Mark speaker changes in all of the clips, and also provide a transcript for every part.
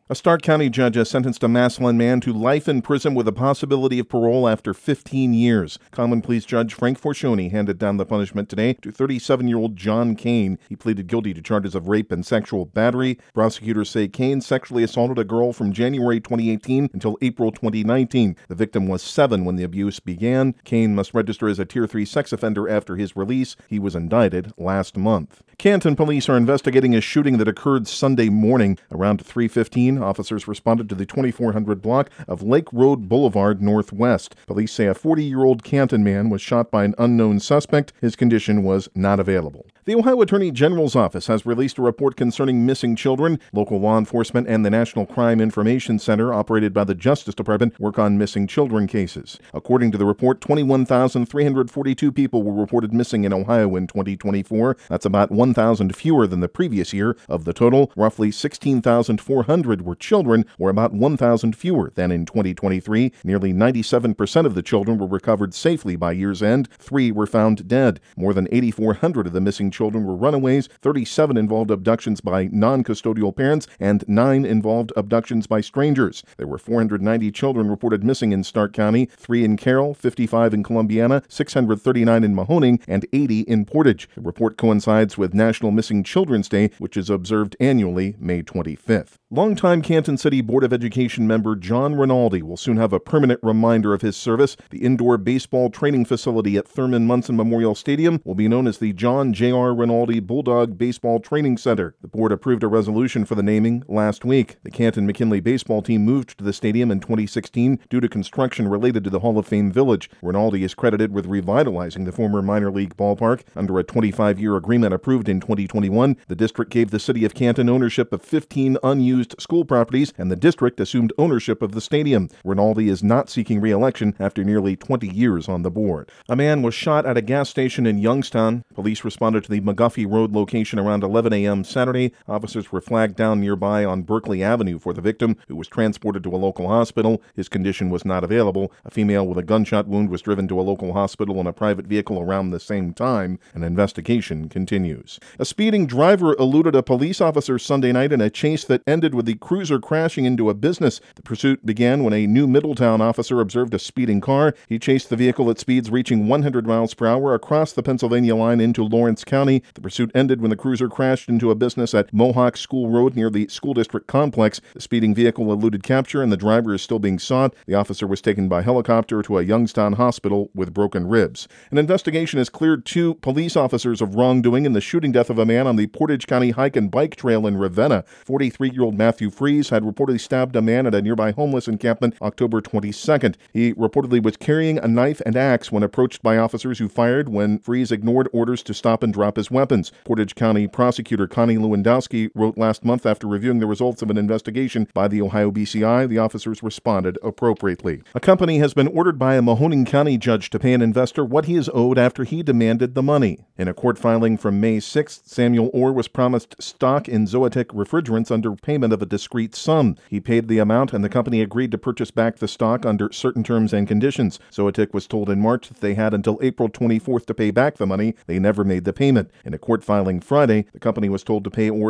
Speaker 1: A Stark County judge has sentenced a Massillon man to life in prison with a possibility of parole after 15 years. Common Pleas Judge Frank Forcioni handed down the punishment today to 37-year-old John Kane. He pleaded guilty to charges of rape and sexual battery. Prosecutors say Kane sexually assaulted a girl from January 2018 until April 2019. The victim was 7 when the abuse began. Kane must register as a Tier 3 sex offender after his release. He was indicted last month. Canton police are investigating a shooting that occurred Sunday morning. Around 3:15, officers responded to the 2400 block of Lake Road Boulevard Northwest. Police say a 40-year-old Canton man was shot by an unknown suspect. His condition was not available. The Ohio Attorney General's office has released a report concerning missing children. Local law enforcement and the National Crime Information Center, operated by the Justice Department, work on missing children cases. According to the report, 21,342 people were reported missing in Ohio in 2024. That's about 1,000 fewer than the previous year. Of the total, roughly 16,400 were children, or about 1,000 fewer than in 2023. Nearly 97% of the children were recovered safely by year's end. 3 were found dead. More than 8,400 of the missing children were runaways. 37 involved abductions by non-custodial parents, and 9 involved abductions by strangers. There were 490 children reported missing in Stark County, 3 in Carroll, 55 in Columbiana, 639 in Mahoning, and 80 in Portage. The report coincides with National Missing Children's Day, which is observed annually May 25th. Longtime Canton City Board of Education member John Rinaldi will soon have a permanent reminder of his service. The indoor baseball training facility at Thurman Munson Memorial Stadium will be known as the John J.R. Rinaldi Bulldog Baseball Training Center. The board approved a resolution for the naming last week. The Canton-McKinley baseball team moved to the stadium in 2016 due to construction related to the Hall of Fame Village. Rinaldi is credited with revitalizing the former minor league ballpark. Under a 25-year agreement approved in 2021, the district gave the city of Canton ownership of 15 unused school properties, and the district assumed ownership of the stadium. Rinaldi is not seeking re-election after nearly 20 years on the board. A man was shot at a gas station in Youngstown. Police responded to the McGuffey Road location around 11 a.m. Saturday. Officers were flagged down nearby on Berkeley Avenue for the victim, who was transported to a local hospital. His condition was not available. A female with a gunshot wound was driven to a local hospital in a private vehicle around the same time. An investigation continues. A speeding driver eluded a police officer Sunday night in a chase that ended with the cruiser crashing into a business. The pursuit began when a New Middletown officer observed a speeding car. He chased the vehicle at speeds reaching 100 miles per hour across the Pennsylvania line into Lawrence County. The pursuit ended when the cruiser crashed into a business at Mohawk School Road near the school district complex. The speeding vehicle eluded capture, and the driver is still being sought. The officer was taken by helicopter to a Youngstown hospital with broken ribs. An investigation has cleared 2 police officers of wrongdoing in the shooting death of a man on the Portage County Hike and Bike Trail in Ravenna. 43-year-old Matthew Freeze had reportedly stabbed a man at a nearby homeless encampment October 22nd. He reportedly was carrying a knife and axe when approached by officers who fired when Freeze ignored orders to stop and drop his weapons. Portage County Prosecutor Connie Lewandowski wrote last month after reviewing the results of an investigation by the Ohio BCI, the officers responded appropriately. A company has been ordered by a Mahoning County judge to pay an investor what he is owed after he demanded the money. In a court filing from May 6th, Samuel Orr was promised stock in Zoetic Refrigerants under payment of a discrete sum. He paid the amount, and the company agreed to purchase back the stock under certain terms and conditions. Zoetic was told in March that they had until April 24th to pay back the money. They never made the payment. In a court filing Friday, the company was told to pay Orr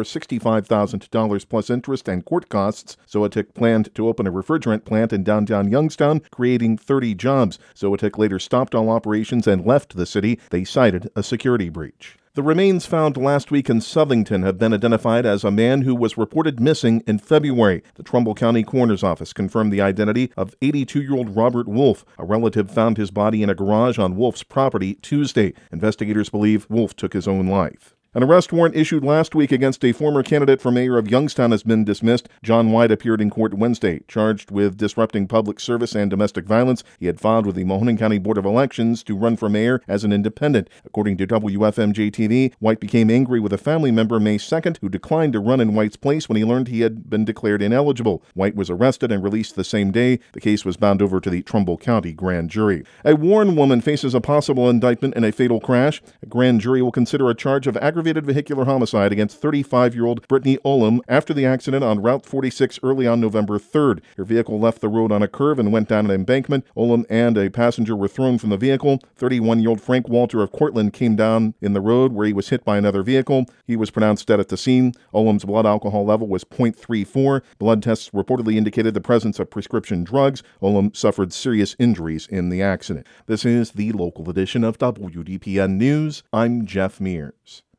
Speaker 1: $65,000 plus interest and court costs. Zoetic planned to open a refrigerant plant in downtown Youngstown, creating 30 jobs. Zoetic later stopped all operations and left the city. They cited a security breach. The remains found last week in Southington have been identified as a man who was reported missing in February. The Trumbull County Coroner's Office confirmed the identity of 82-year-old Robert Wolf. A relative found his body in a garage on Wolf's property Tuesday. Investigators believe Wolf took his own life. An arrest warrant issued last week against a former candidate for mayor of Youngstown has been dismissed. John White appeared in court Wednesday, charged with disrupting public service and domestic violence. He had filed with the Mahoning County Board of Elections to run for mayor as an independent. According to WFMJ-TV, White became angry with a family member May 2nd who declined to run in White's place when he learned he had been declared ineligible. White was arrested and released the same day. The case was bound over to the Trumbull County grand jury. A Warren woman faces a possible indictment in a fatal crash. A grand jury will consider a charge of aggravated aggravated vehicular homicide against 35-year-old Brittany Olam after the accident on Route 46 early on November 3rd. Her vehicle left the road on a curve and went down an embankment. Olam and a passenger were thrown from the vehicle. 31-year-old Frank Walter of Cortland came down in the road where he was hit by another vehicle. He was pronounced dead at the scene. Olam's blood alcohol level was 0.34. Blood tests reportedly indicated the presence of prescription drugs. Olam suffered serious injuries in the accident. This is the local edition of WDPN News. I'm Jeff Mears.